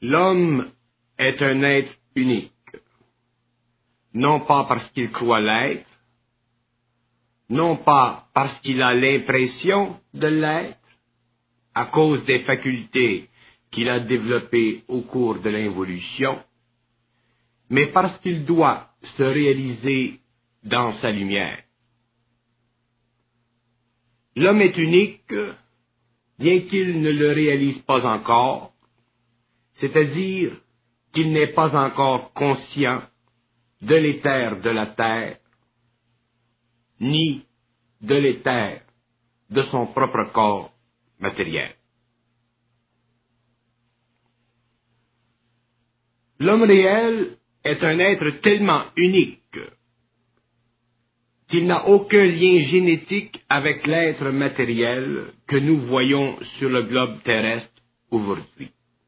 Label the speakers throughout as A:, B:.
A: L'homme est un être unique, non pas parce qu'il croit l'être, non pas parce qu'il a l'impression de l'être, à cause des facultés qu'il a développées au cours de l'involution, mais parce qu'il doit se réaliser dans sa lumière. L'homme est unique, bien qu'il ne le réalise pas encore, c'est-à-dire qu'il n'est pas encore conscient de l'éther de la terre, ni de l'éther de son propre corps matériel. L'homme réel est un être tellement unique qu'il n'a aucun lien génétique avec l'être matériel que nous voyons sur le globe terrestre aujourd'hui.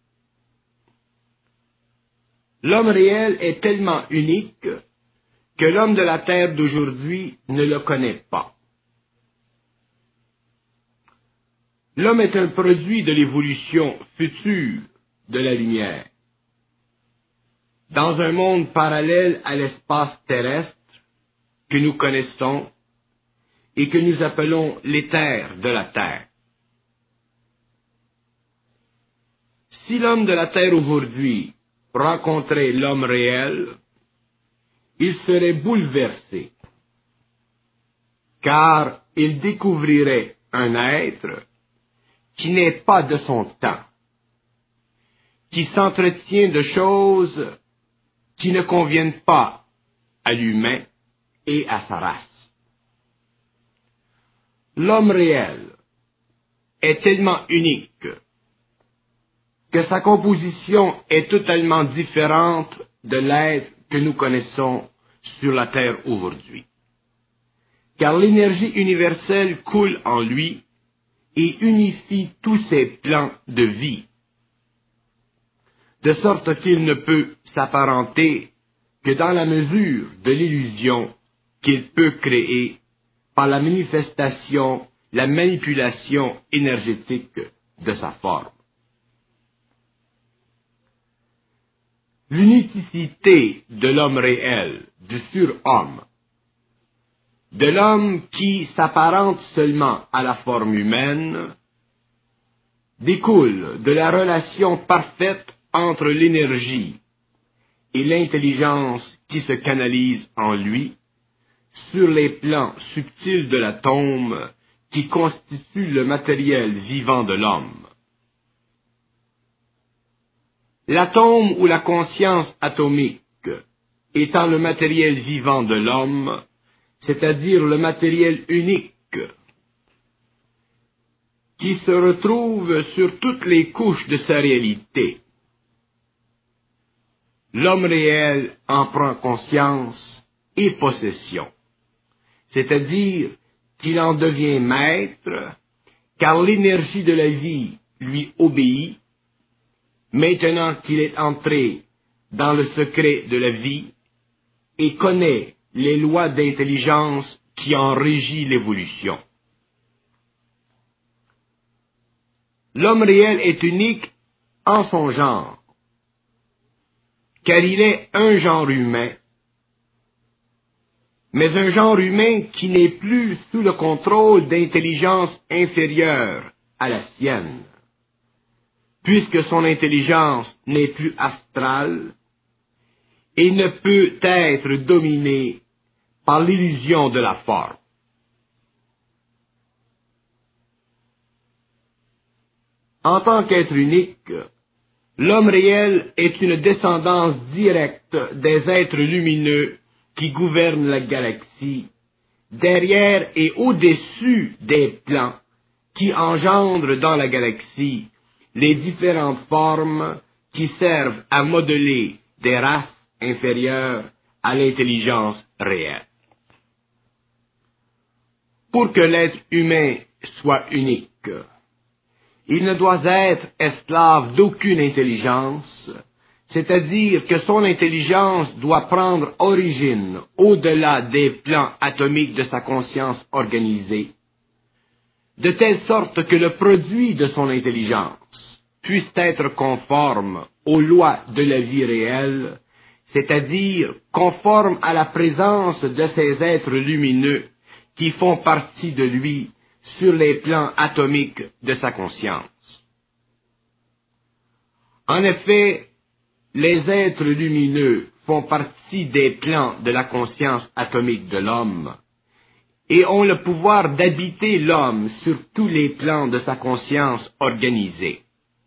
A: L'homme réel est tellement unique que l'homme de la terre d'aujourd'hui ne le connaît pas. L'homme est un produit de l'évolution future de la lumière. Dans un monde parallèle à l'espace terrestre que nous connaissons et que nous appelons l'éther de la terre. Si l'homme de la terre aujourd'hui rencontrait l'homme réel, il serait bouleversé, car il découvrirait un être qui n'est pas de son temps, qui s'entretient de choses qui ne conviennent pas à l'humain et à sa race. L'homme réel est tellement unique que sa composition est totalement différente de l'être que nous connaissons sur la Terre aujourd'hui. Car l'énergie universelle coule en lui et unifie tous ses plans de vie, de sorte qu'il ne peut s'apparenter que dans la mesure de l'illusion qu'il peut créer par la manifestation, la manipulation énergétique de sa forme. L'unicité de l'homme réel, du surhomme, de l'homme qui s'apparente seulement à la forme humaine, découle de la relation parfaite entre l'énergie et l'intelligence qui se canalise en lui sur les plans subtils de l'atome qui constitue le matériel vivant de l'homme. L'atome ou la conscience atomique étant le matériel vivant de l'homme, c'est-à-dire le matériel unique qui se retrouve sur toutes les couches de sa réalité. L'homme réel en prend conscience et possession, c'est-à-dire qu'il en devient maître, car l'énergie de la vie lui obéit, maintenant qu'il est entré dans le secret de la vie et connaît les lois d'intelligence qui en régissent l'évolution. L'homme réel est unique en son genre, car il est un genre humain, mais un genre humain qui n'est plus sous le contrôle d'intelligence inférieure à la sienne, puisque son intelligence n'est plus astrale et ne peut être dominée par l'illusion de la forme. En tant qu'être unique, l'homme réel est une descendance directe des êtres lumineux qui gouvernent la galaxie, derrière et au-dessus des plans qui engendrent dans la galaxie les différentes formes qui servent à modeler des races inférieures à l'intelligence réelle. Pour que l'être humain soit unique, il ne doit être esclave d'aucune intelligence, c'est-à-dire que son intelligence doit prendre origine au-delà des plans atomiques de sa conscience organisée, de telle sorte que le produit de son intelligence puisse être conforme aux lois de la vie réelle, c'est-à-dire conforme à la présence de ces êtres lumineux qui font partie de lui sur les plans atomiques de sa conscience. En effet, les êtres lumineux font partie des plans de la conscience atomique de l'homme et ont le pouvoir d'habiter l'homme sur tous les plans de sa conscience organisée.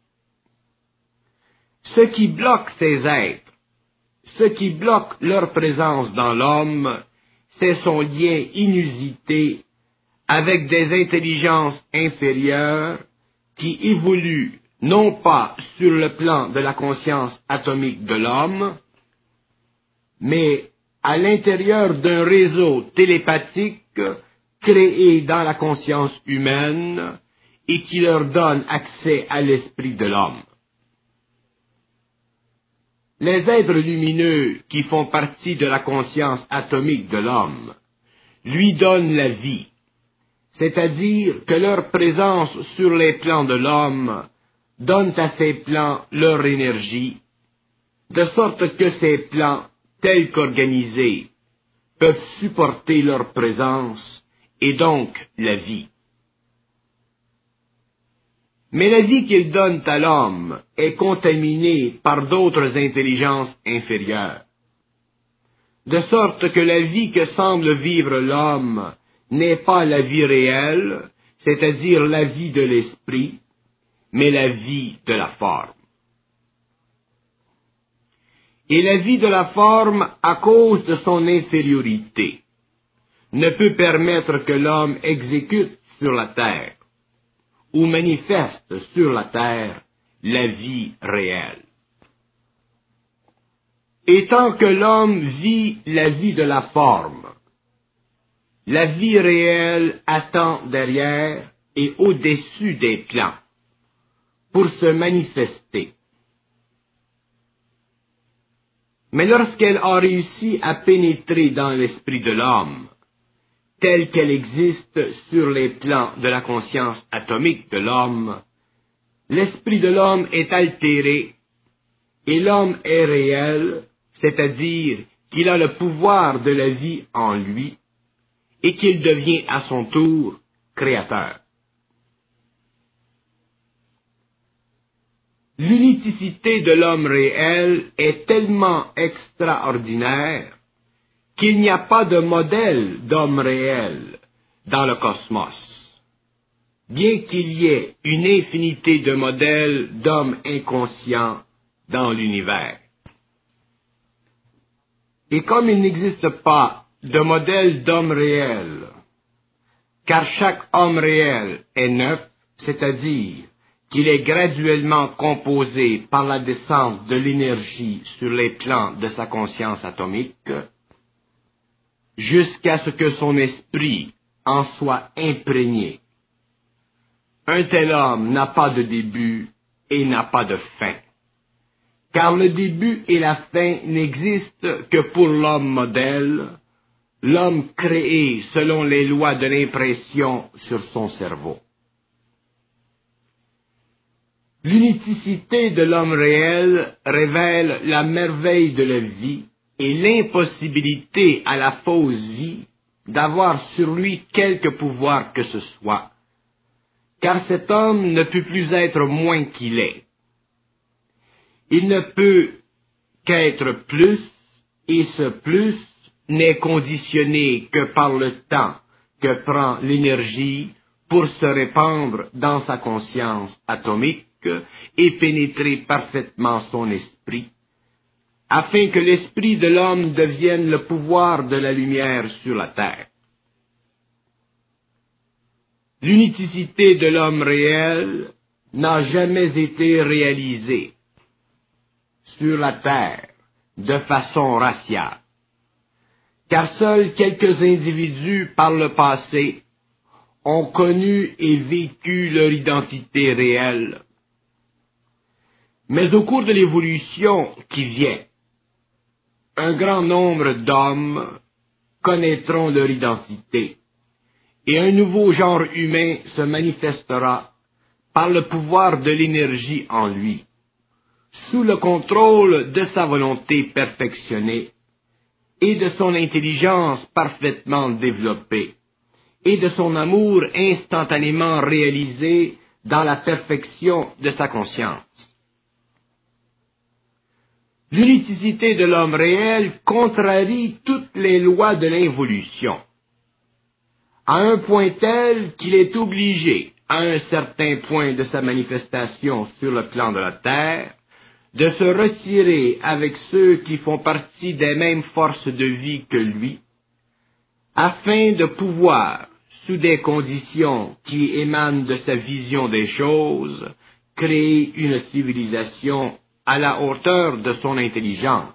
A: Ce qui bloque ces êtres, ce qui bloque leur présence dans l'homme, c'est son lien inusité avec des intelligences inférieures qui évoluent non pas sur le plan de la conscience atomique de l'homme, mais à l'intérieur d'un réseau télépathique créé dans la conscience humaine et qui leur donne accès à l'esprit de l'homme. Les êtres lumineux qui font partie de la conscience atomique de l'homme lui donnent la vie, c'est-à-dire que leur présence sur les plans de l'homme donne à ces plans leur énergie, de sorte que ces plans, tels qu'organisés, peuvent supporter leur présence et donc la vie. Mais la vie qu'ils donnent à l'homme est contaminée par d'autres intelligences inférieures, de sorte que la vie que semble vivre l'homme n'est pas la vie réelle, c'est-à-dire la vie de l'esprit, mais la vie de la forme. Et la vie de la forme, à cause de son infériorité, ne peut permettre que l'homme exécute sur la terre, ou manifeste sur la terre, la vie réelle. Et tant que l'homme vit la vie de la forme, la vie réelle attend derrière et au-dessus des plans, pour se manifester. Mais lorsqu'elle a réussi à pénétrer dans l'esprit de l'homme, telle qu'elle existe sur les plans de la conscience atomique de l'homme, l'esprit de l'homme est altéré et l'homme est réel, c'est-à-dire qu'il a le pouvoir de la vie en lui et qu'il devient à son tour créateur. L'unicité de l'homme réel est tellement extraordinaire qu'il n'y a pas de modèle d'homme réel dans le cosmos, bien qu'il y ait une infinité de modèles d'hommes inconscients dans l'univers. Et comme il n'existe pas de modèle d'homme réel, car chaque homme réel est neuf, c'est-à-dire qu'il est graduellement composé par la descente de l'énergie sur les plans de sa conscience atomique, jusqu'à ce que son esprit en soit imprégné. Un tel homme n'a pas de début et n'a pas de fin, car le début et la fin n'existent que pour l'homme modèle, l'homme créé selon les lois de l'impression sur son cerveau. L'unicité de l'homme réel révèle la merveille de la vie et l'impossibilité à la fausse vie d'avoir sur lui quelque pouvoir que ce soit, car cet homme ne peut plus être moins qu'il est. Il ne peut qu'être plus, et ce plus n'est conditionné que par le temps que prend l'énergie pour se répandre dans sa conscience atomique et pénétrer parfaitement son esprit, afin que l'esprit de l'homme devienne le pouvoir de la lumière sur la terre. L'unicité de l'homme réel n'a jamais été réalisée sur la terre de façon raciale, car seuls quelques individus par le passé ont connu et vécu leur identité réelle. Mais au cours de l'évolution qui vient, un grand nombre d'hommes connaîtront leur identité, et un nouveau genre humain se manifestera par le pouvoir de l'énergie en lui, sous le contrôle de sa volonté perfectionnée et de son intelligence parfaitement développée et de son amour instantanément réalisé dans la perfection de sa conscience. L'unicité de l'homme réel contrarie toutes les lois de l'involution, à un point tel qu'il est obligé, à un certain point de sa manifestation sur le plan de la terre, de se retirer avec ceux qui font partie des mêmes forces de vie que lui, afin de pouvoir, sous des conditions qui émanent de sa vision des choses, créer une civilisation à la hauteur de son intelligence,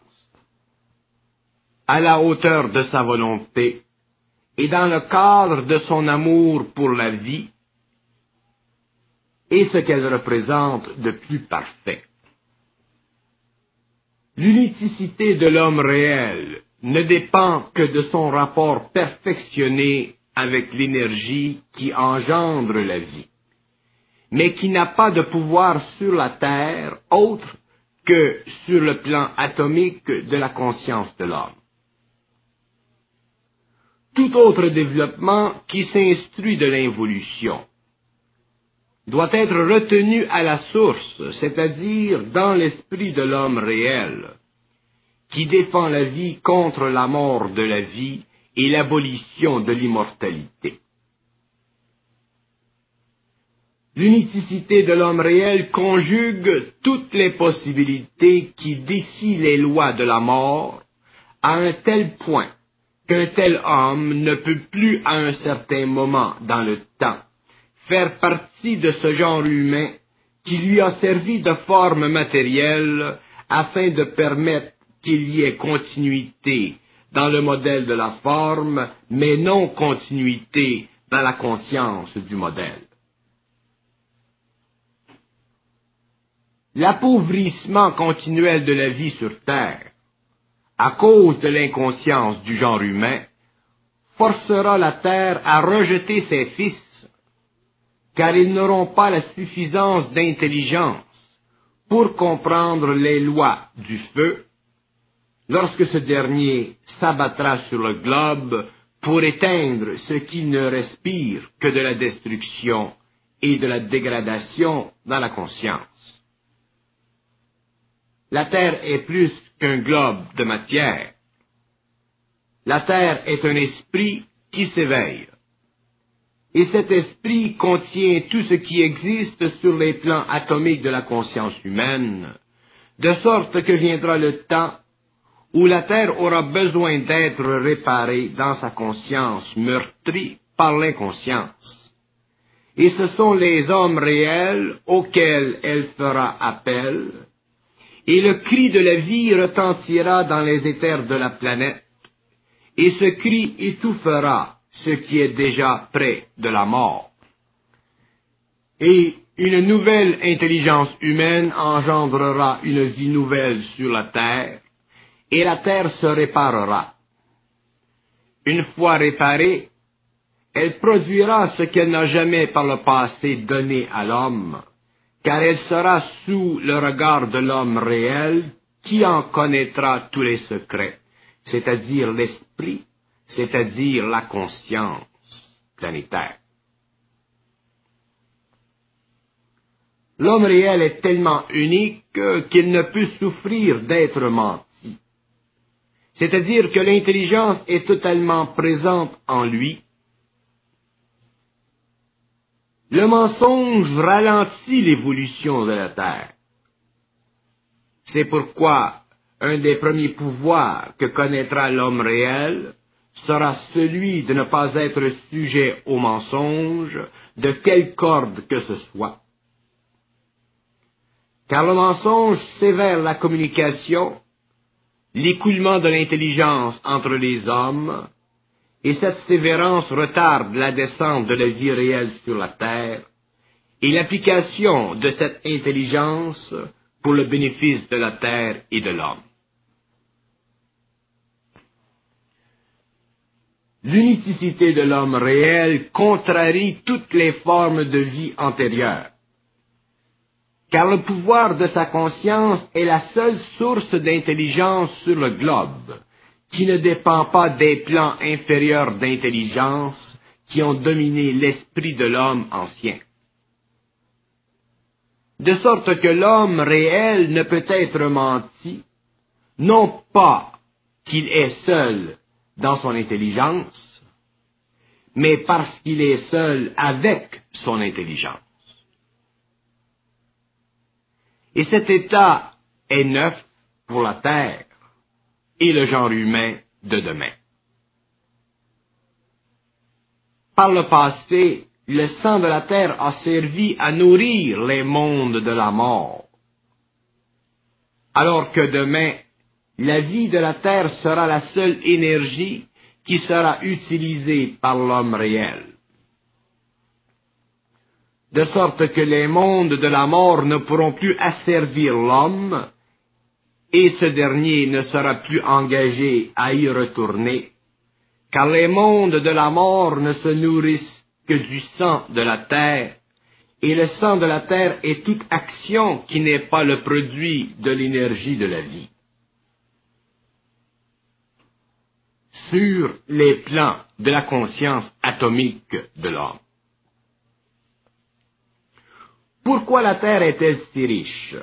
A: à la hauteur de sa volonté, et dans le cadre de son amour pour la vie, et ce qu'elle représente de plus parfait. L'unicité de l'homme réel ne dépend que de son rapport perfectionné avec l'énergie qui engendre la vie, mais qui n'a pas de pouvoir sur la terre autre que sur le plan atomique de la conscience de l'homme. Tout autre développement qui s'instruit de l'involution doit être retenu à la source, c'est-à-dire dans l'esprit de l'homme réel, qui défend la vie contre la mort de la vie et l'abolition de l'immortalité. L'unicité de l'homme réel conjugue toutes les possibilités qui défient les lois de la mort à un tel point qu'un tel homme ne peut plus à un certain moment dans le temps faire partie de ce genre humain qui lui a servi de forme matérielle afin de permettre qu'il y ait continuité dans le modèle de la forme, mais non continuité dans la conscience du modèle. L'appauvrissement continuel de la vie sur Terre, à cause de l'inconscience du genre humain, forcera la Terre à rejeter ses fils, car ils n'auront pas la suffisance d'intelligence pour comprendre les lois du feu, lorsque ce dernier s'abattra sur le globe pour éteindre ce qui ne respire que de la destruction et de la dégradation dans la conscience. La Terre est plus qu'un globe de matière. La Terre est un esprit qui s'éveille. Et cet esprit contient tout ce qui existe sur les plans atomiques de la conscience humaine, de sorte que viendra le temps où la Terre aura besoin d'être réparée dans sa conscience meurtrie par l'inconscience. Et ce sont les hommes réels auxquels elle fera appel, et le cri de la vie retentira dans les éthers de la planète, et ce cri étouffera ce qui est déjà près de la mort. Et une nouvelle intelligence humaine engendrera une vie nouvelle sur la terre, et la terre se réparera. Une fois réparée, elle produira ce qu'elle n'a jamais par le passé donné à l'homme, car elle sera sous le regard de l'homme réel qui en connaîtra tous les secrets, c'est-à-dire l'esprit, c'est-à-dire la conscience planétaire. L'homme réel est tellement unique qu'il ne peut souffrir d'être menti. C'est-à-dire que l'intelligence est totalement présente en lui. Le mensonge ralentit l'évolution de la Terre. C'est pourquoi un des premiers pouvoirs que connaîtra l'homme réel sera celui de ne pas être sujet au mensonge de quelque corde que ce soit. Car le mensonge sévère la communication, l'écoulement de l'intelligence entre les hommes, et cette sévérance retarde la descente de la vie réelle sur la terre, et l'application de cette intelligence pour le bénéfice de la terre et de l'homme. L'unicité de l'homme réel contrarie toutes les formes de vie antérieures, car le pouvoir de sa conscience est la seule source d'intelligence sur le globe, qui ne dépend pas des plans inférieurs d'intelligence qui ont dominé l'esprit de l'homme ancien. De sorte que l'homme réel ne peut être menti, non pas qu'il est seul dans son intelligence, mais parce qu'il est seul avec son intelligence. Et cet état est neuf pour la terre et le genre humain de demain. Par le passé, le sang de la terre a servi à nourrir les mondes de la mort, alors que demain, la vie de la terre sera la seule énergie qui sera utilisée par l'homme réel. De sorte que les mondes de la mort ne pourront plus asservir l'homme, et ce dernier ne sera plus engagé à y retourner, car les mondes de la mort ne se nourrissent que du sang de la terre, et le sang de la terre est toute action qui n'est pas le produit de l'énergie de la vie. Sur les plans de la conscience atomique de l'homme. Pourquoi la terre est-elle si riche?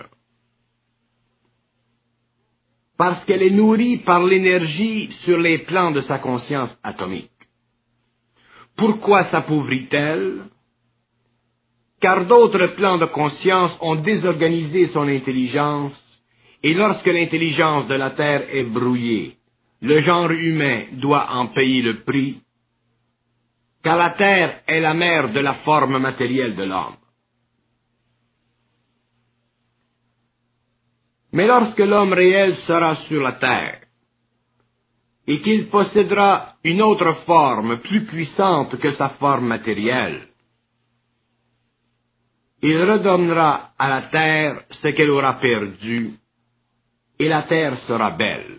A: Parce qu'elle est nourrie par l'énergie sur les plans de sa conscience atomique. Pourquoi s'appauvrit-elle? Car d'autres plans de conscience ont désorganisé son intelligence, et lorsque l'intelligence de la terre est brouillée, le genre humain doit en payer le prix, car la terre est la mère de la forme matérielle de l'homme. Mais lorsque l'homme réel sera sur la terre, et qu'il possédera une autre forme plus puissante que sa forme matérielle, il redonnera à la terre ce qu'elle aura perdu, et la terre sera belle.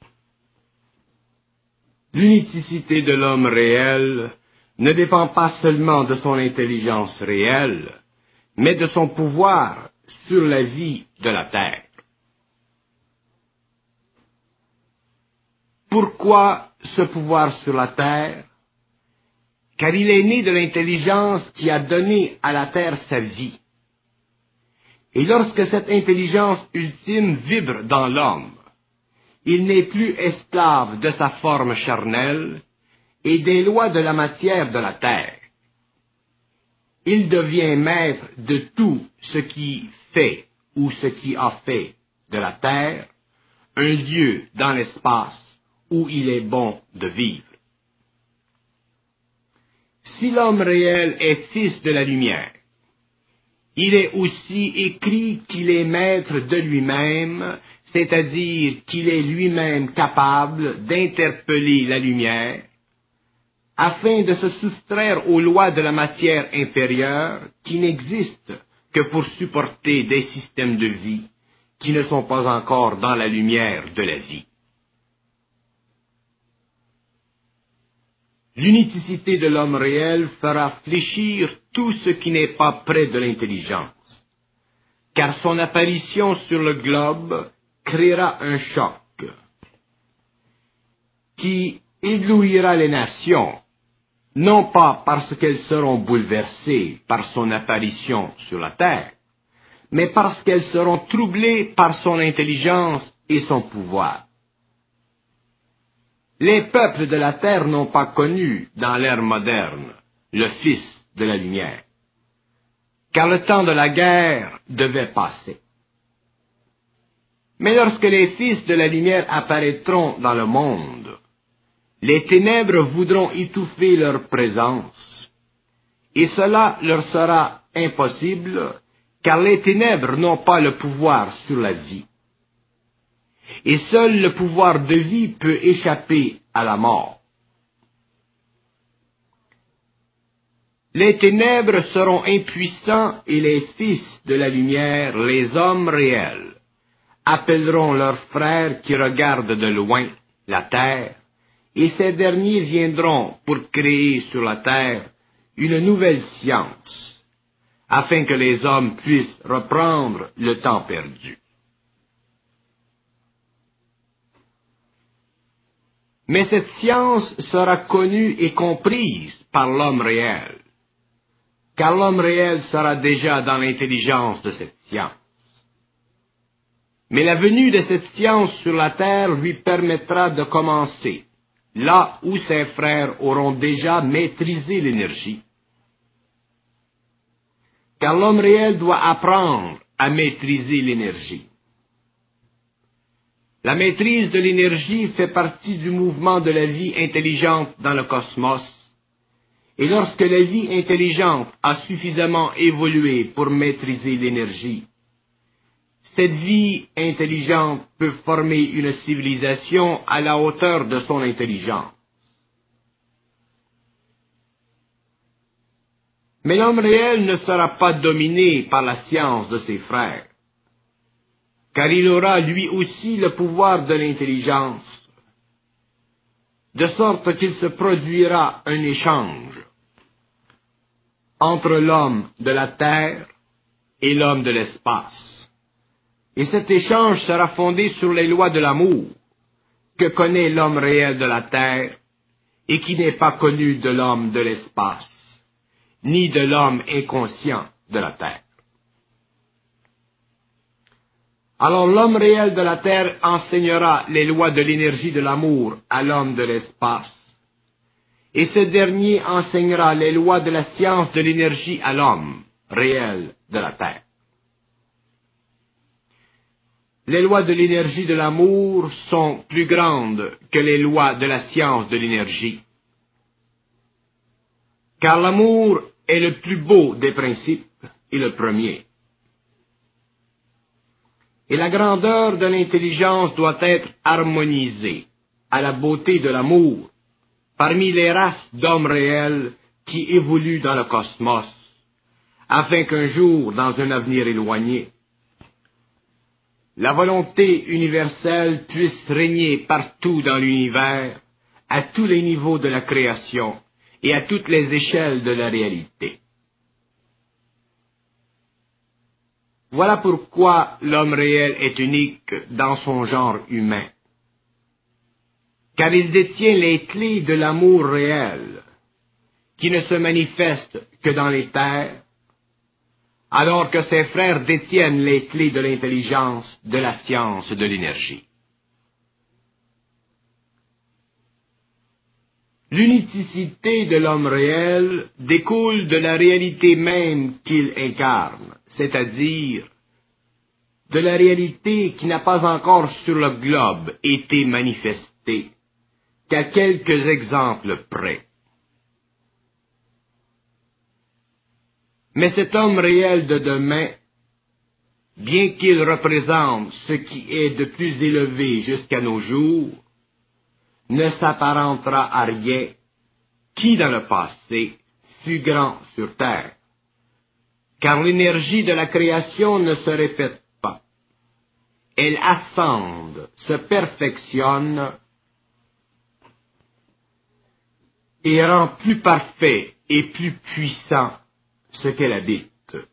A: L'unicité de l'homme réel ne dépend pas seulement de son intelligence réelle, mais de son pouvoir sur la vie de la terre. Pourquoi ce pouvoir sur la terre? Car il est né de l'intelligence qui a donné à la terre sa vie. Et lorsque cette intelligence ultime vibre dans l'homme, il n'est plus esclave de sa forme charnelle et des lois de la matière de la terre. Il devient maître de tout ce qui fait ou ce qui a fait de la terre un lieu dans l'espace où il est bon de vivre. Si l'homme réel est fils de la lumière, il est aussi écrit qu'il est maître de lui-même, c'est-à-dire qu'il est lui-même capable d'interpeller la lumière, afin de se soustraire aux lois de la matière inférieure qui n'existent que pour supporter des systèmes de vie qui ne sont pas encore dans la lumière de la vie. L'unicité de l'homme réel fera fléchir tout ce qui n'est pas près de l'intelligence, car son apparition sur le globe créera un choc qui éblouira les nations, non pas parce qu'elles seront bouleversées par son apparition sur la terre, mais parce qu'elles seront troublées par son intelligence et son pouvoir. Les peuples de la terre n'ont pas connu, dans l'ère moderne, le Fils de la lumière, car le temps de la guerre devait passer. Mais lorsque les fils de la lumière apparaîtront dans le monde, les ténèbres voudront étouffer leur présence, et cela leur sera impossible, car les ténèbres n'ont pas le pouvoir sur la vie. Et seul le pouvoir de vie peut échapper à la mort. Les ténèbres seront impuissants et les fils de la lumière, les hommes réels, appelleront leurs frères qui regardent de loin la terre, et ces derniers viendront pour créer sur la terre une nouvelle science, afin que les hommes puissent reprendre le temps perdu. Mais cette science sera connue et comprise par l'homme réel, car l'homme réel sera déjà dans l'intelligence de cette science. Mais la venue de cette science sur la terre lui permettra de commencer, là où ses frères auront déjà maîtrisé l'énergie. Car l'homme réel doit apprendre à maîtriser l'énergie. La maîtrise de l'énergie fait partie du mouvement de la vie intelligente dans le cosmos, et lorsque la vie intelligente a suffisamment évolué pour maîtriser l'énergie, cette vie intelligente peut former une civilisation à la hauteur de son intelligence. Mais l'homme réel ne sera pas dominé par la science de ses frères, car il aura lui aussi le pouvoir de l'intelligence, de sorte qu'il se produira un échange entre l'homme de la terre et l'homme de l'espace. Et cet échange sera fondé sur les lois de l'amour que connaît l'homme réel de la terre et qui n'est pas connu de l'homme de l'espace, ni de l'homme inconscient de la terre. Alors l'homme réel de la terre enseignera les lois de l'énergie de l'amour à l'homme de l'espace, et ce dernier enseignera les lois de la science de l'énergie à l'homme réel de la terre. Les lois de l'énergie de l'amour sont plus grandes que les lois de la science de l'énergie, car l'amour est le plus beau des principes et le premier. Et la grandeur de l'intelligence doit être harmonisée à la beauté de l'amour parmi les races d'hommes réels qui évoluent dans le cosmos, afin qu'un jour, dans un avenir éloigné, la volonté universelle puisse régner partout dans l'univers, à tous les niveaux de la création et à toutes les échelles de la réalité. Voilà pourquoi l'homme réel est unique dans son genre humain, car il détient les clés de l'amour réel, qui ne se manifeste que dans les terres, alors que ses frères détiennent les clés de l'intelligence, de la science, de l'énergie. L'unicité de l'homme réel découle de la réalité même qu'il incarne, c'est-à-dire de la réalité qui n'a pas encore sur le globe été manifestée, qu'à quelques exemples près. Mais cet homme réel de demain, bien qu'il représente ce qui est de plus élevé jusqu'à nos jours, ne s'apparentera à rien qui, dans le passé, fut grand sur terre, car l'énergie de la création ne se répète pas. Elle ascende, se perfectionne et rend plus parfait et plus puissant ce qu'elle habite.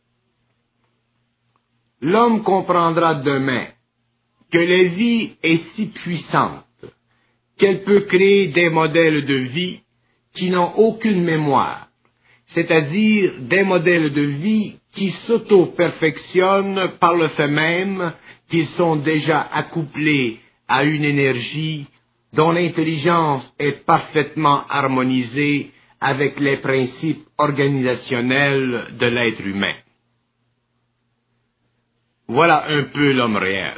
A: L'homme comprendra demain que la vie est si puissante qu'elle peut créer des modèles de vie qui n'ont aucune mémoire, c'est-à-dire des modèles de vie qui s'auto-perfectionnent par le fait même qu'ils sont déjà accouplés à une énergie dont l'intelligence est parfaitement harmonisée avec les principes organisationnels de l'être humain. Voilà un peu l'homme réel.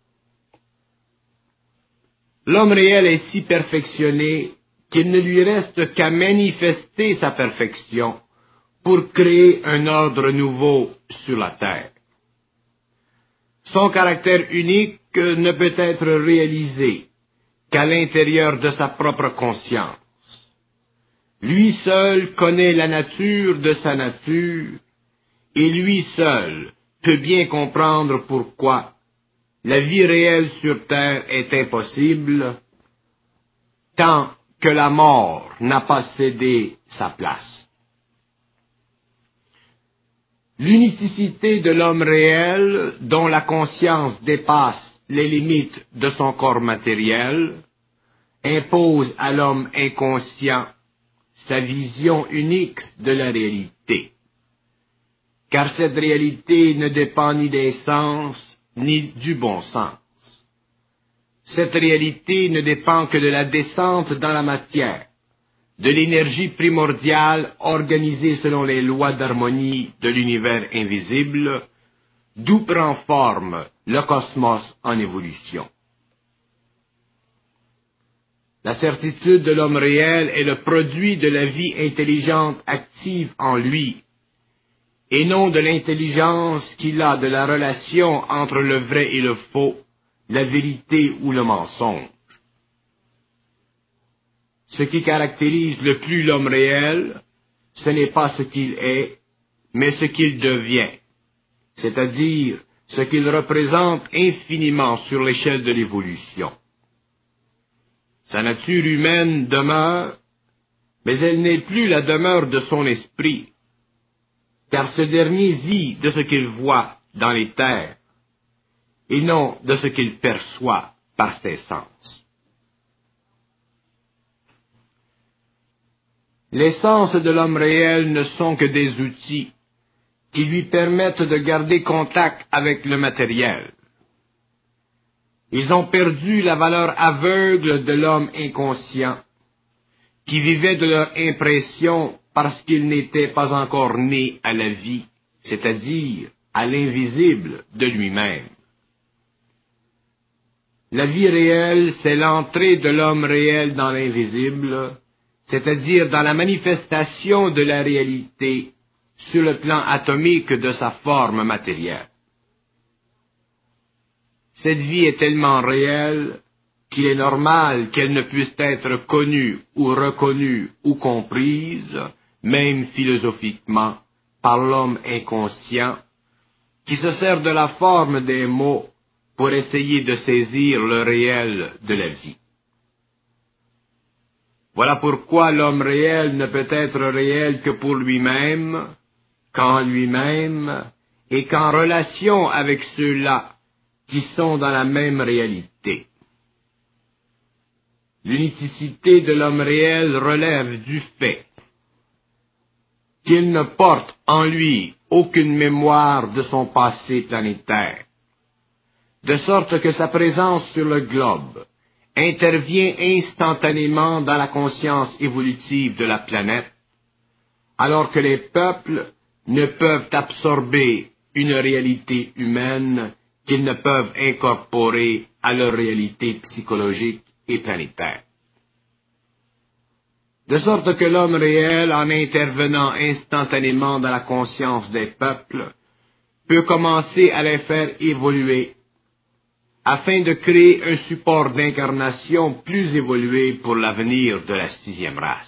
A: L'homme réel est si perfectionné qu'il ne lui reste qu'à manifester sa perfection pour créer un ordre nouveau sur la terre. Son caractère unique ne peut être réalisé qu'à l'intérieur de sa propre conscience. Lui seul connaît la nature de sa nature, et lui seul peut bien comprendre pourquoi la vie réelle sur terre est impossible, tant que la mort n'a pas cédé sa place. L'unicité de l'homme réel, dont la conscience dépasse les limites de son corps matériel, impose à l'homme inconscient sa vision unique de la réalité. Car cette réalité ne dépend ni des sens, ni du bon sens. Cette réalité ne dépend que de la descente dans la matière, de l'énergie primordiale organisée selon les lois d'harmonie de l'univers invisible, d'où prend forme le cosmos en évolution. La certitude de l'homme réel est le produit de la vie intelligente active en lui, et non de l'intelligence qu'il a de la relation entre le vrai et le faux, la vérité ou le mensonge. Ce qui caractérise le plus l'homme réel, ce n'est pas ce qu'il est, mais ce qu'il devient, c'est-à-dire ce qu'il représente infiniment sur l'échelle de l'évolution. Sa nature humaine demeure, mais elle n'est plus la demeure de son esprit, car ce dernier vit de ce qu'il voit dans les terres, et non de ce qu'il perçoit par ses sens. Les sens de l'homme réel ne sont que des outils qui lui permettent de garder contact avec le matériel. Ils ont perdu la valeur aveugle de l'homme inconscient, qui vivait de leur impression parce qu'il n'était pas encore né à la vie, c'est-à-dire à l'invisible de lui-même. La vie réelle, c'est l'entrée de l'homme réel dans l'invisible, c'est-à-dire dans la manifestation de la réalité sur le plan atomique de sa forme matérielle. Cette vie est tellement réelle qu'il est normal qu'elle ne puisse être connue ou reconnue ou comprise, même philosophiquement, par l'homme inconscient, qui se sert de la forme des mots pour essayer de saisir le réel de la vie. Voilà pourquoi l'homme réel ne peut être réel que pour lui-même, qu'en lui-même, et qu'en relation avec ceux-là qui sont dans la même réalité. L'unicité de l'homme réel relève du fait qu'il ne porte en lui aucune mémoire de son passé planétaire, de sorte que sa présence sur le globe intervient instantanément dans la conscience évolutive de la planète, alors que les peuples ne peuvent absorber une réalité humaine qu'ils ne peuvent incorporer à leur réalité psychologique et planétaire. De sorte que l'homme réel, en intervenant instantanément dans la conscience des peuples, peut commencer à les faire évoluer, afin de créer un support d'incarnation plus évolué pour l'avenir de la 6e race.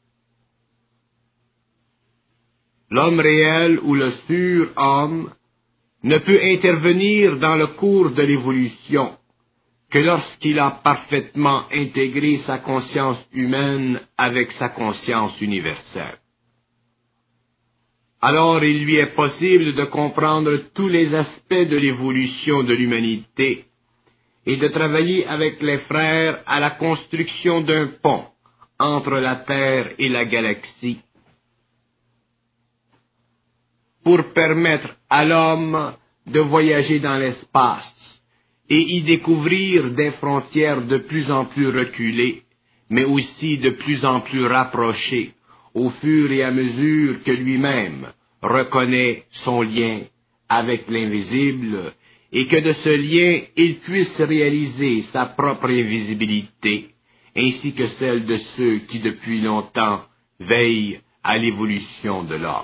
A: L'homme réel ou le surhomme ne peut intervenir dans le cours de l'évolution que lorsqu'il a parfaitement intégré sa conscience humaine avec sa conscience universelle. Alors il lui est possible de comprendre tous les aspects de l'évolution de l'humanité et de travailler avec les frères à la construction d'un pont entre la Terre et la galaxie, pour permettre à l'homme de voyager dans l'espace et y découvrir des frontières de plus en plus reculées, mais aussi de plus en plus rapprochées, au fur et à mesure que lui-même reconnaît son lien avec l'invisible, et que de ce lien il puisse réaliser sa propre invisibilité, ainsi que celle de ceux qui depuis longtemps veillent à l'évolution de l'homme.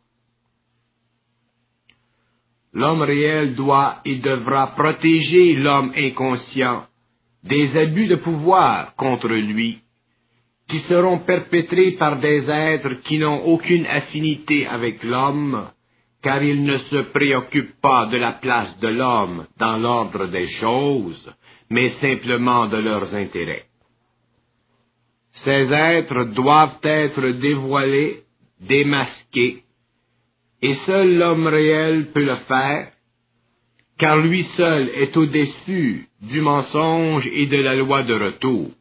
A: L'homme réel doit et devra protéger l'homme inconscient des abus de pouvoir contre lui, qui seront perpétrés par des êtres qui n'ont aucune affinité avec l'homme, car ils ne se préoccupent pas de la place de l'homme dans l'ordre des choses, mais simplement de leurs intérêts. Ces êtres doivent être dévoilés, démasqués, Et seul l'homme réel peut le faire, car lui seul est au-dessus du mensonge et de la loi de retour.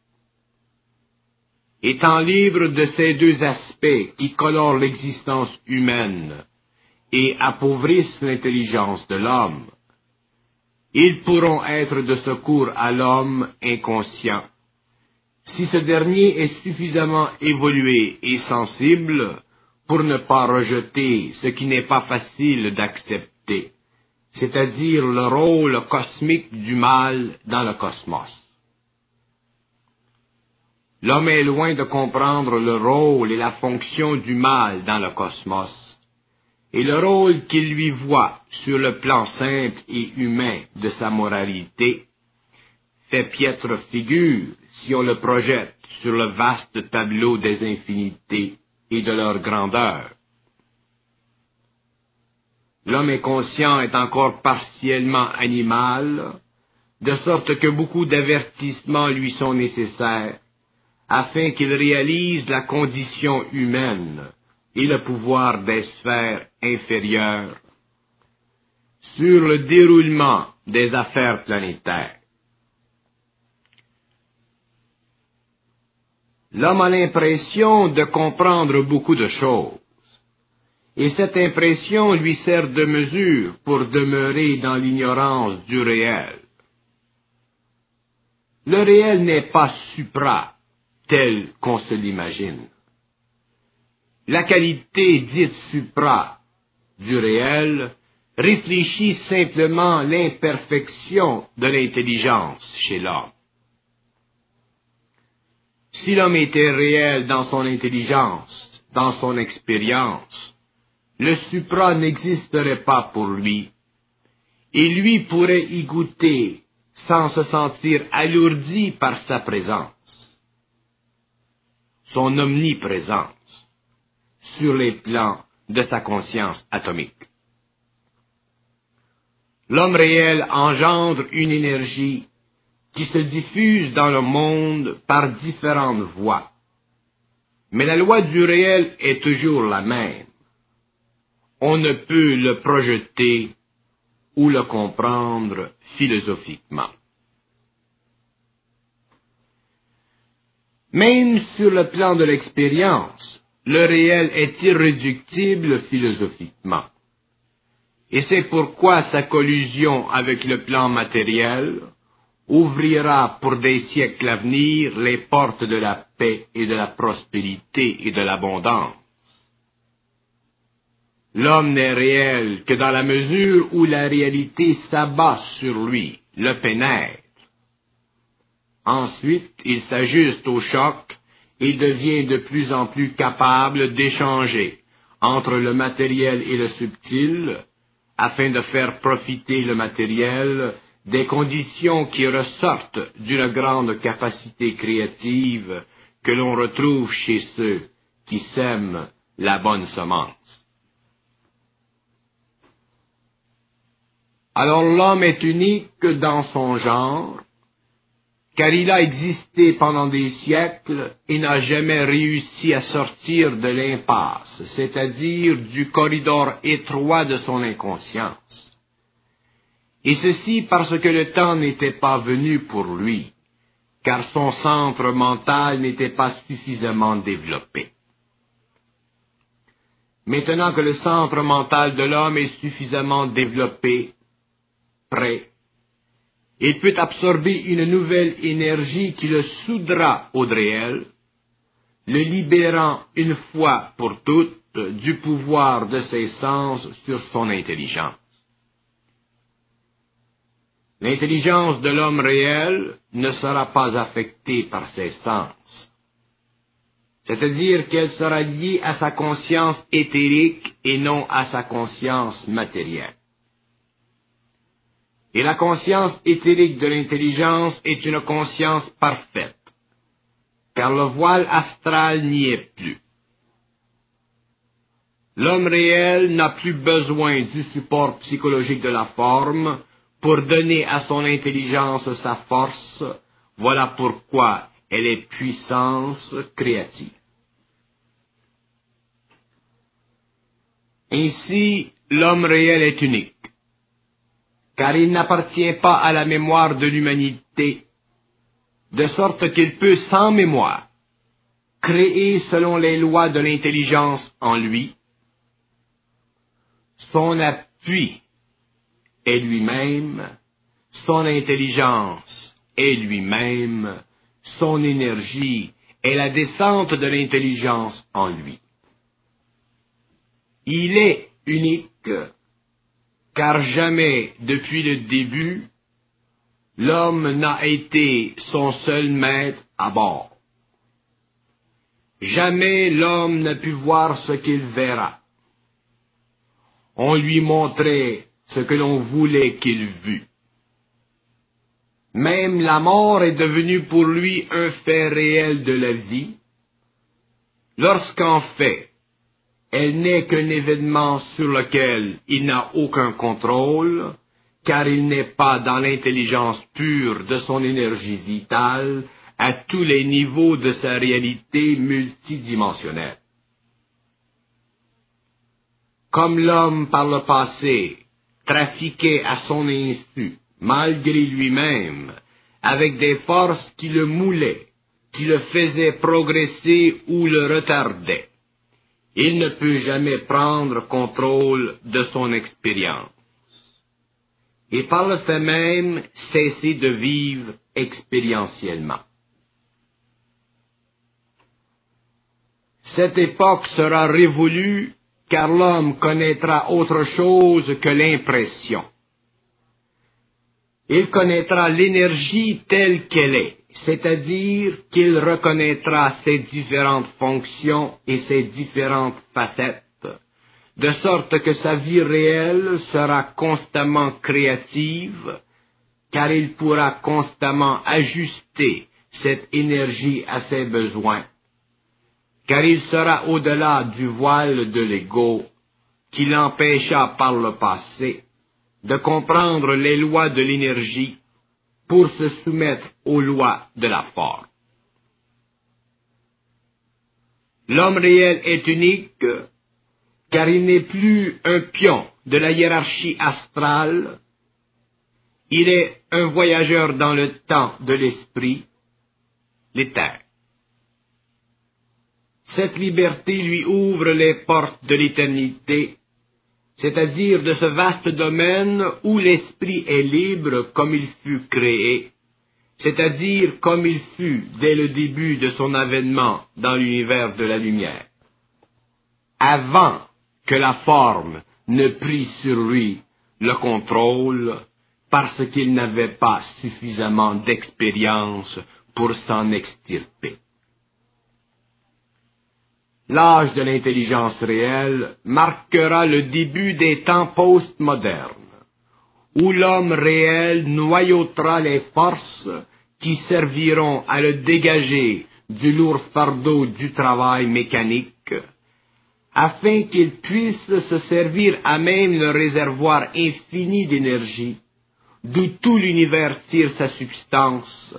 A: Étant libre de ces deux aspects qui colorent l'existence humaine et appauvrissent l'intelligence de l'homme, ils pourront être de secours à l'homme inconscient, si ce dernier est suffisamment évolué et sensible pour ne pas rejeter ce qui n'est pas facile d'accepter, c'est-à-dire le rôle cosmique du mal dans le cosmos. L'homme est loin de comprendre le rôle et la fonction du mal dans le cosmos, et le rôle qu'il lui voit sur le plan simple et humain de sa moralité fait piètre figure si on le projette sur le vaste tableau des infinités et de leur grandeur. L'homme inconscient est encore partiellement animal, de sorte que beaucoup d'avertissements lui sont nécessaires, afin qu'il réalise la condition humaine et le pouvoir des sphères inférieures sur le déroulement des affaires planétaires. L'homme a l'impression de comprendre beaucoup de choses, et cette impression lui sert de mesure pour demeurer dans l'ignorance du réel. Le réel n'est pas supra, tel qu'on se l'imagine. La qualité dite supra du réel réfléchit simplement l'imperfection de l'intelligence chez l'homme. Si l'homme était réel dans son intelligence, dans son expérience, le supra n'existerait pas pour lui, et lui pourrait y goûter sans se sentir alourdi par sa présence, son omniprésence, sur les plans de sa conscience atomique. L'homme réel engendre une énergie qui se diffuse dans le monde par différentes voies. Mais la loi du réel est toujours la même. On ne peut le projeter ou le comprendre philosophiquement. Même sur le plan de l'expérience, le réel est irréductible philosophiquement. Et c'est pourquoi sa collusion avec le plan matériel ouvrira pour des siècles à venir les portes de la paix et de la prospérité et de l'abondance. L'homme n'est réel que dans la mesure où la réalité s'abat sur lui, le pénètre. Ensuite, il s'ajuste au choc et devient de plus en plus capable d'échanger entre le matériel et le subtil, afin de faire profiter le matériel des conditions qui ressortent d'une grande capacité créative que l'on retrouve chez ceux qui sèment la bonne semence. Alors l'homme est unique dans son genre, car il a existé pendant des siècles et n'a jamais réussi à sortir de l'impasse, c'est-à-dire du corridor étroit de son inconscience. Et ceci parce que le temps n'était pas venu pour lui, car son centre mental n'était pas suffisamment développé. Maintenant que le centre mental de l'homme est suffisamment développé, prêt, il peut absorber une nouvelle énergie qui le soudera au réel, le libérant une fois pour toutes du pouvoir de ses sens sur son intelligence. L'intelligence de l'homme réel ne sera pas affectée par ses sens, c'est-à-dire qu'elle sera liée à sa conscience éthérique et non à sa conscience matérielle. Et la conscience éthérique de l'intelligence est une conscience parfaite, car le voile astral n'y est plus. L'homme réel n'a plus besoin du support psychologique de la forme pour donner à son intelligence sa force. Voilà pourquoi elle est puissance créative. Ainsi, l'homme réel est unique, car il n'appartient pas à la mémoire de l'humanité, de sorte qu'il peut, sans mémoire, créer selon les lois de l'intelligence en lui. Son appui est lui-même, son intelligence est lui-même, son énergie est la descente de l'intelligence en lui. Il est unique, car jamais, depuis le début, l'homme n'a été son seul maître à bord. Jamais l'homme n'a pu voir ce qu'il verra. On lui montrait ce que l'on voulait qu'il vût. Même la mort est devenue pour lui un fait réel de la vie, lorsqu'en fait, elle n'est qu'un événement sur lequel il n'a aucun contrôle, car il n'est pas dans l'intelligence pure de son énergie vitale à tous les niveaux de sa réalité multidimensionnelle. Comme l'homme par le passé trafiquait à son insu, malgré lui-même, avec des forces qui le moulaient, qui le faisaient progresser ou le retardaient, il ne peut jamais prendre contrôle de son expérience. Et par le fait même, cesser de vivre expérientiellement. Cette époque sera révolue car l'homme connaîtra autre chose que l'impression. Il connaîtra l'énergie telle qu'elle est, c'est-à-dire qu'il reconnaîtra ses différentes fonctions et ses différentes facettes, de sorte que sa vie réelle sera constamment créative, car il pourra constamment ajuster cette énergie à ses besoins, car il sera au-delà du voile de l'ego qui l'empêcha par le passé de comprendre les lois de l'énergie pour se soumettre aux lois de la forme. L'homme réel est unique car il n'est plus un pion de la hiérarchie astrale, il est un voyageur dans le temps de l'esprit, l'éther. Cette liberté lui ouvre les portes de l'éternité, c'est-à-dire de ce vaste domaine où l'esprit est libre comme il fut créé, c'est-à-dire comme il fut dès le début de son avènement dans l'univers de la lumière, avant que la forme ne prit sur lui le contrôle, parce qu'il n'avait pas suffisamment d'expérience pour s'en extirper. L'âge de l'intelligence réelle marquera le début des temps postmodernes, où l'homme réel noyautera les forces qui serviront à le dégager du lourd fardeau du travail mécanique, afin qu'il puisse se servir à même le réservoir infini d'énergie, d'où tout l'univers tire sa substance,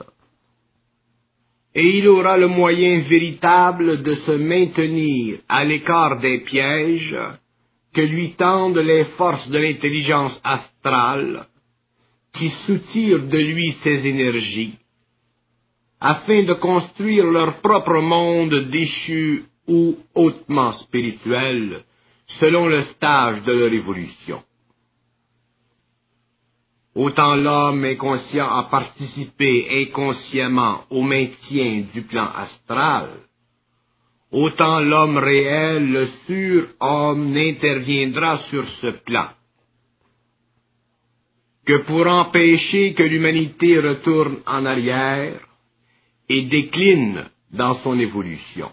A: et il aura le moyen véritable de se maintenir à l'écart des pièges que lui tendent les forces de l'intelligence astrale, qui soutirent de lui ses énergies, afin de construire leur propre monde déchu ou hautement spirituel, selon le stage de leur évolution. Autant l'homme inconscient a participé inconsciemment au maintien du plan astral, autant l'homme réel, le surhomme, n'interviendra sur ce plan que pour empêcher que l'humanité retourne en arrière et décline dans son évolution.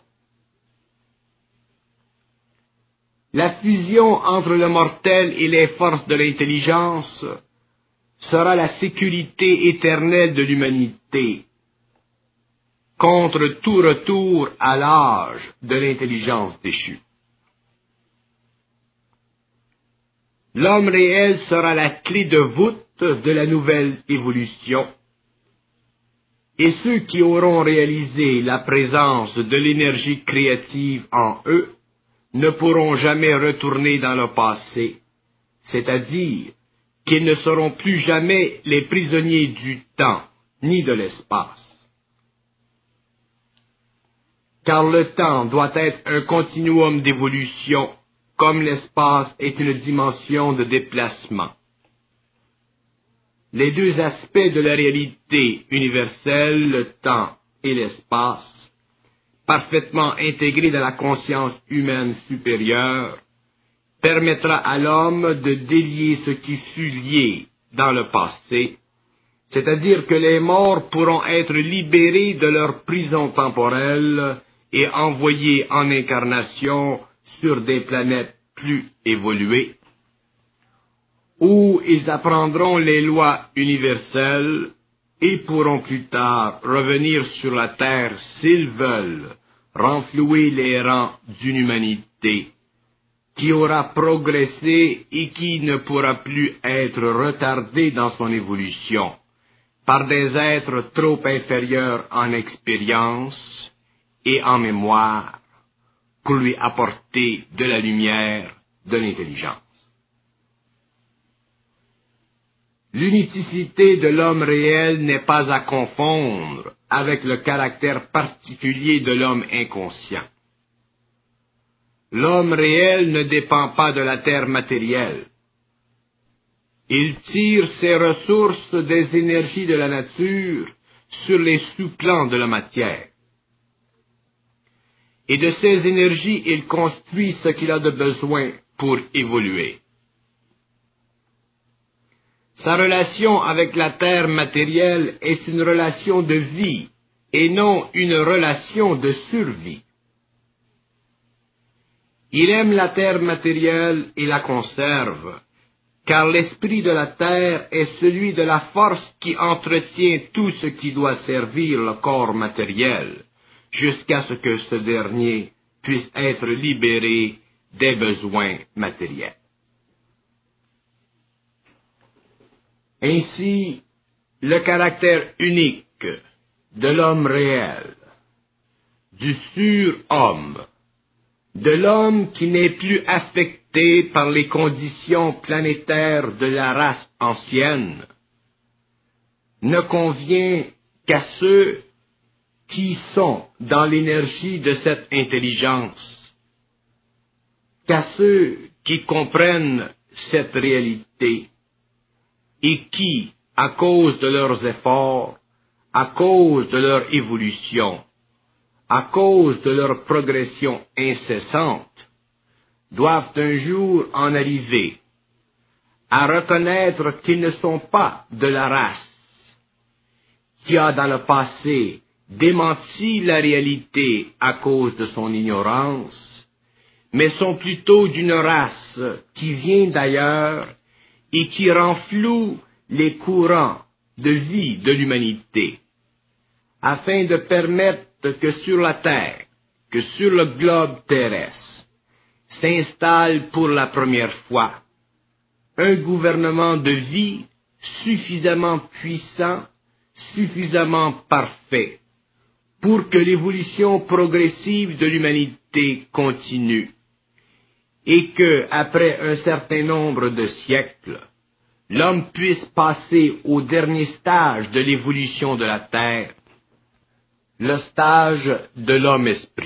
A: La fusion entre le mortel et les forces de l'intelligence sera la sécurité éternelle de l'humanité contre tout retour à l'âge de l'intelligence déchue. L'homme réel sera la clé de voûte de la nouvelle évolution, et ceux qui auront réalisé la présence de l'énergie créative en eux ne pourront jamais retourner dans le passé, c'est-à-dire qu'ils ne seront plus jamais les prisonniers du temps ni de l'espace. Car le temps doit être un continuum d'évolution, comme l'espace est une dimension de déplacement. Les deux aspects de la réalité universelle, le temps et l'espace, parfaitement intégrés dans la conscience humaine supérieure, permettra à l'homme de délier ce qui fut lié dans le passé, c'est-à-dire que les morts pourront être libérés de leur prison temporelle et envoyés en incarnation sur des planètes plus évoluées, où ils apprendront les lois universelles et pourront plus tard revenir sur la terre s'ils veulent, renflouer les rangs d'une humanité qui aura progressé et qui ne pourra plus être retardée dans son évolution par des êtres trop inférieurs en expérience et en mémoire pour lui apporter de la lumière, de l'intelligence. L'unicité de l'homme réel n'est pas à confondre avec le caractère particulier de l'homme inconscient. L'homme réel ne dépend pas de la terre matérielle. Il tire ses ressources des énergies de la nature sur les sous-plans de la matière. Et de ces énergies, il construit ce qu'il a de besoin pour évoluer. Sa relation avec la terre matérielle est une relation de vie et non une relation de survie. Il aime la terre matérielle et la conserve, car l'esprit de la terre est celui de la force qui entretient tout ce qui doit servir le corps matériel, jusqu'à ce que ce dernier puisse être libéré des besoins matériels. Ainsi, le caractère unique de l'homme réel, du surhomme, de l'homme qui n'est plus affecté par les conditions planétaires de la race ancienne, ne convient qu'à ceux qui sont dans l'énergie de cette intelligence, qu'à ceux qui comprennent cette réalité et qui, à cause de leurs efforts, à cause de leur évolution, à cause de leur progression incessante, doivent un jour en arriver à reconnaître qu'ils ne sont pas de la race qui a dans le passé démenti la réalité à cause de son ignorance, mais sont plutôt d'une race qui vient d'ailleurs et qui rend flou les courants de vie de l'humanité, afin de permettre que sur la Terre, que sur le globe terrestre, s'installe pour la première fois un gouvernement de vie suffisamment puissant, suffisamment parfait, pour que l'évolution progressive de l'humanité continue, et que, après un certain nombre de siècles, l'homme puisse passer au dernier stage de l'évolution de la Terre, le stage de l'homme-esprit.